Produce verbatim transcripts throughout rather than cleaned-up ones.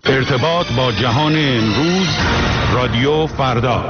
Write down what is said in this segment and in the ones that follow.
ارتباط با جهان امروز، رادیو فردا.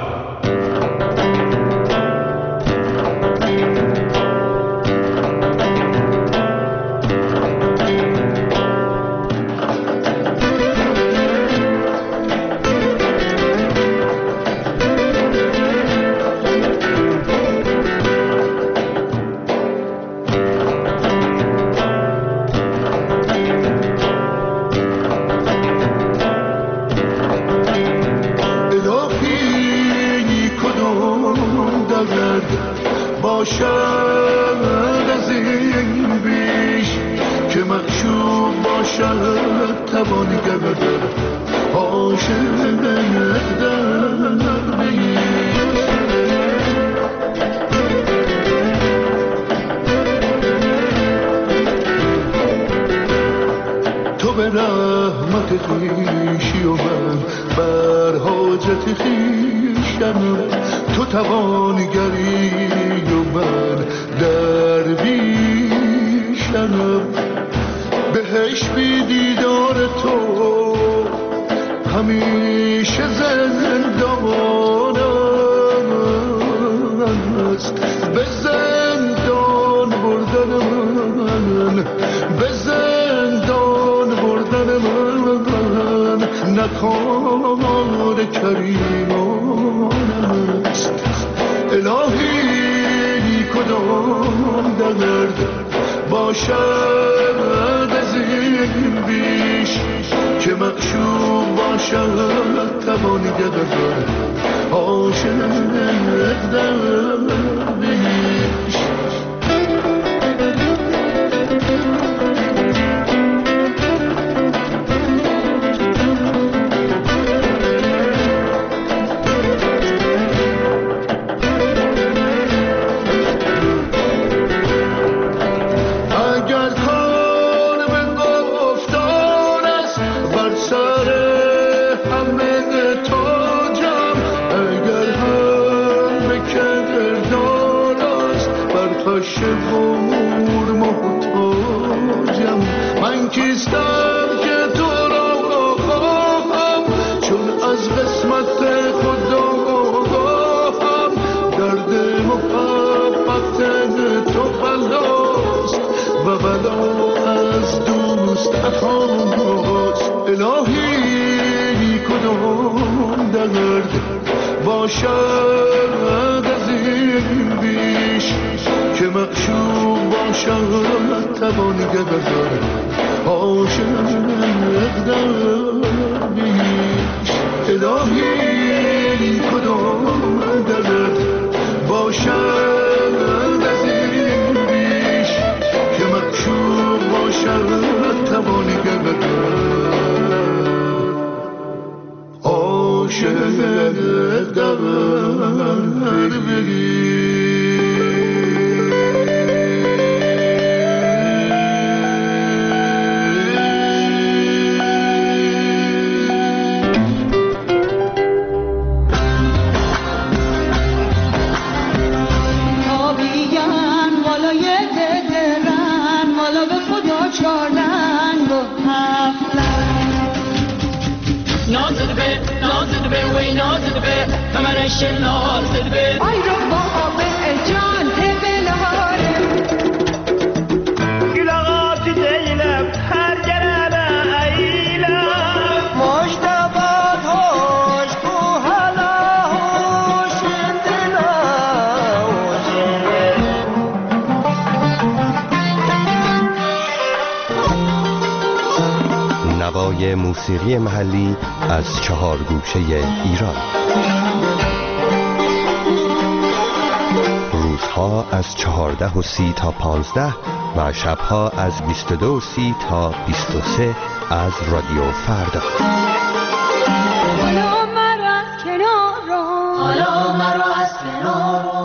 موسیقی محلی از چهار گوشه ایران. روزها از چهارده و سی تا پانزده و شبها از بیست و دو و سی تا بیست و سه از رادیو فردا. حالا مرا از کنار رو، حالا مرا از کنار رو.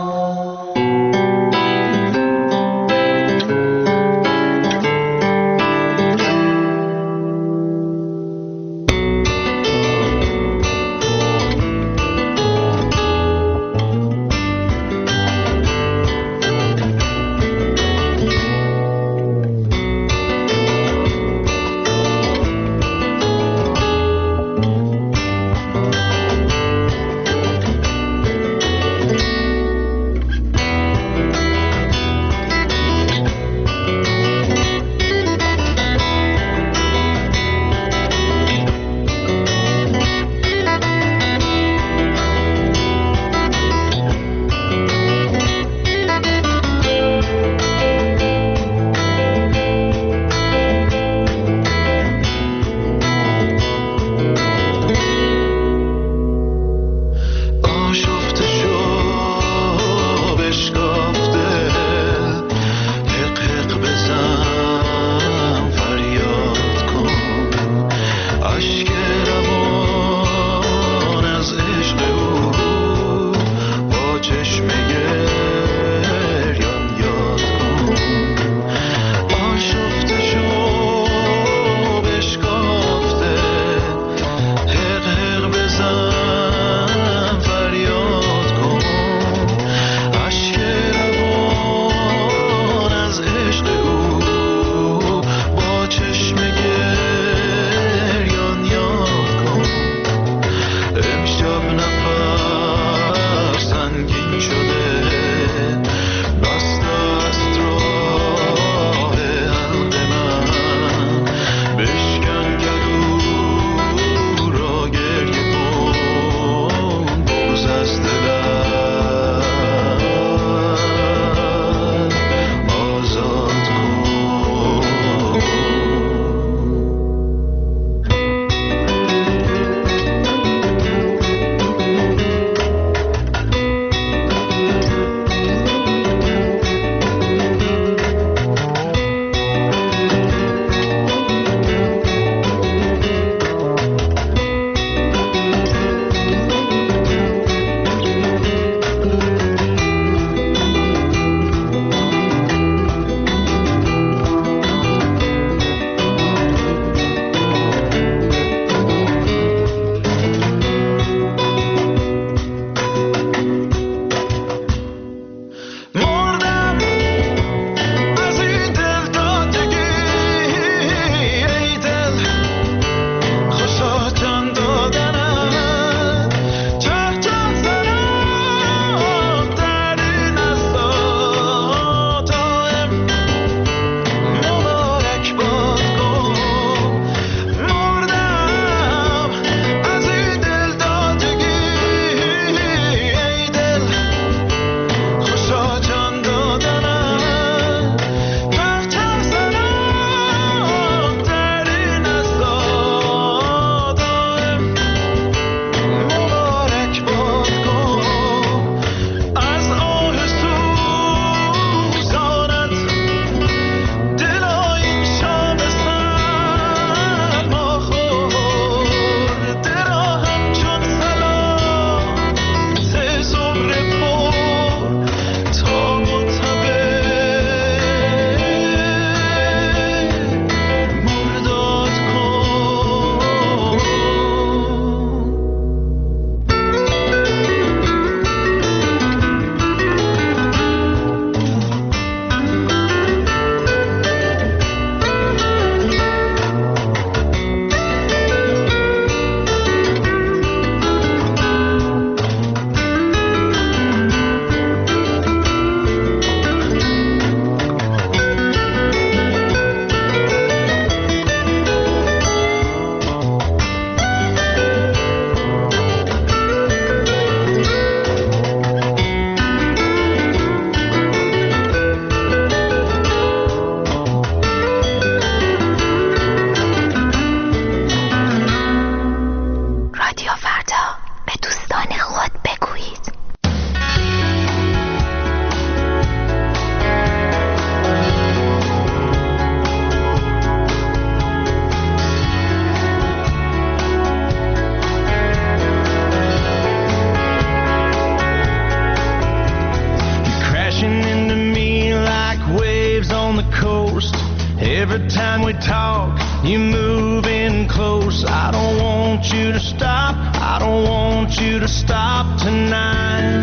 you to stop tonight.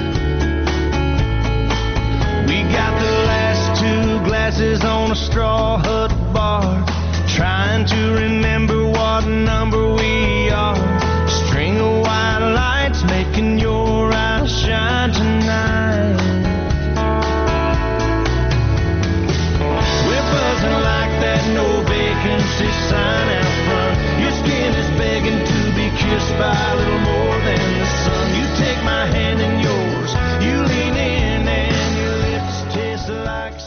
We got the last two glasses on a straw hut bar, trying to remember what number we are. String of white lights making your eyes shine tonight. We're buzzing like that no vacancy sign out front. Your skin is begging to be kissed by a little more than the sun. You take my hand in yours, you lean in and your lips taste like.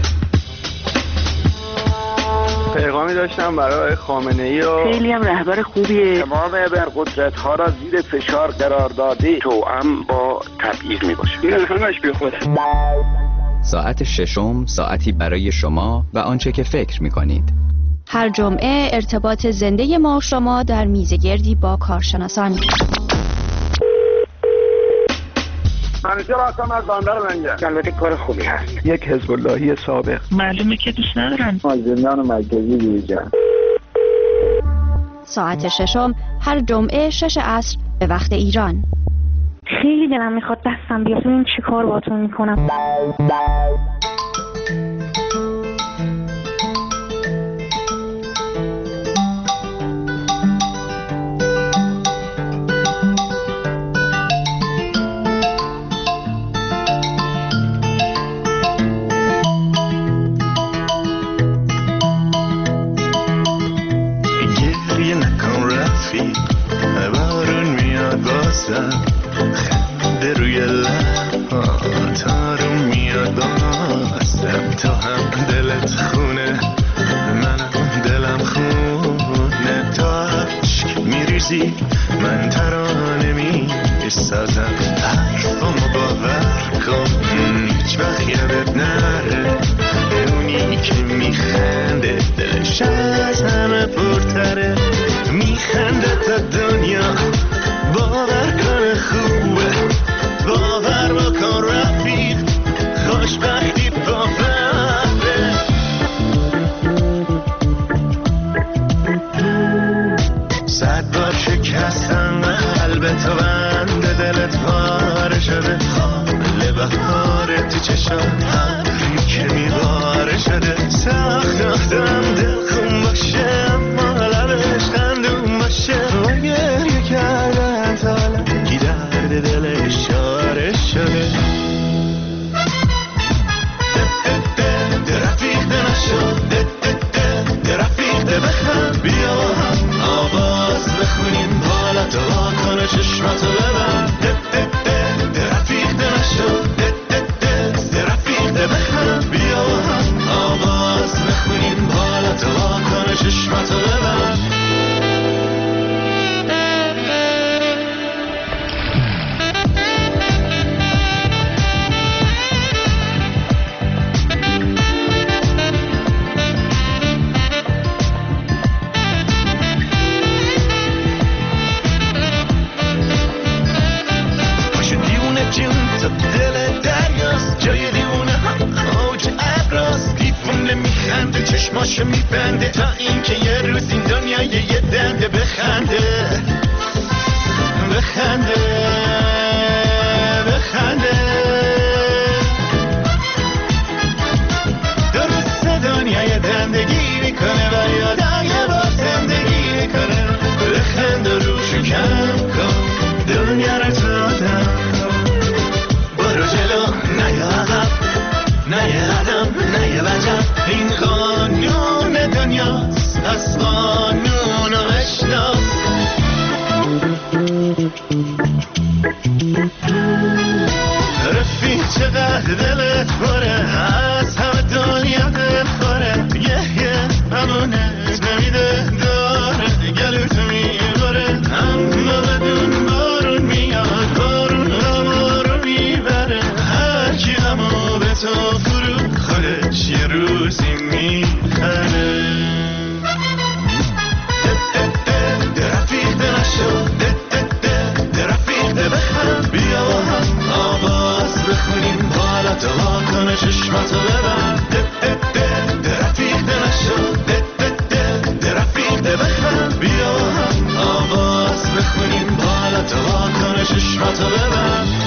پیغامی داشتم برای خامنه ای و خیلی هم رهبر خوبیه. تمام ابرقدرت ها را زیر فشار قرار داده، توأم با تبعیض می باشه. این همش بی خوده. ساعت ششم ساعتی برای شما و آنچه که فکر می کنید. هر جمعه ارتباط زنده ما شما در میزگردی با کارشناسان. همیشه راستم از باندر منگه. البته کار خوبی هست. یک حزب اللهی سابق. معلومه که دوست ندارن. از زندان مرکزی بیرون. ساعت ششم هر جمعه شش عصر به وقت ایران. خیلی دلم میخواد دستم بیاد. این چی کار باتون میکنم؟ خنده روی لبات آروم میاد بازم، تو هم دلت خونه منم دلم خونه، تو عشق میریزی من ترانه میسازم، حرفامو باور کن هیچ وقت یادت نره، اونی که میخنده دلش از همه پرتره، میخنده تا دنیا باور کن خوبه، باور بکن رفیق خوشبختی با فقره، صد بار شکستم قلب تو بند دلت پاره شده، حال بهار تو چشم هری که میباره شده، سخت آدم دل خون باشه اما لبش خندون باشه، و گریه کردن تا کی درد دل اشاره شده، رفیقه نشد رفیقه بخند، بیا هم آواز بخونیم حالا تو واکنه چشمتو ببند، رفیقه نشد رفیقه بخند، بیا هم آواز بخونیم حالا تو واکنه چشمتو ببند. چشماشو میبنده تا اینکه یه روز این دنیا یه دنده بخنده بخنده بخنده، درست دنیا یه دندگی میکنه و یادای با زندگی میکنه، بخنده روشو کم کن دنیا رو دادم، برو جلو نیا عقب نیا قدم نیا وجب، این قانون دنیاست از قانون و اشناس، رفیق چقدر دلت پره از همه دنیا دل خوره، یه یه همونت نمیده داره گلوتو میباره، اما بدون بارون میاد بارون همارو میبره، هر کی همو به تو فرو خودش یه روزی میخره، رفیقه نشد رفیقه بخند، بیا با هم آواز بخونیم حالا تو واکنه چشمتو ببند، رفیقه نشد رفیقه بخند، بیا با هم آواز بخونیم حالا تو واکنه چشماتو ببند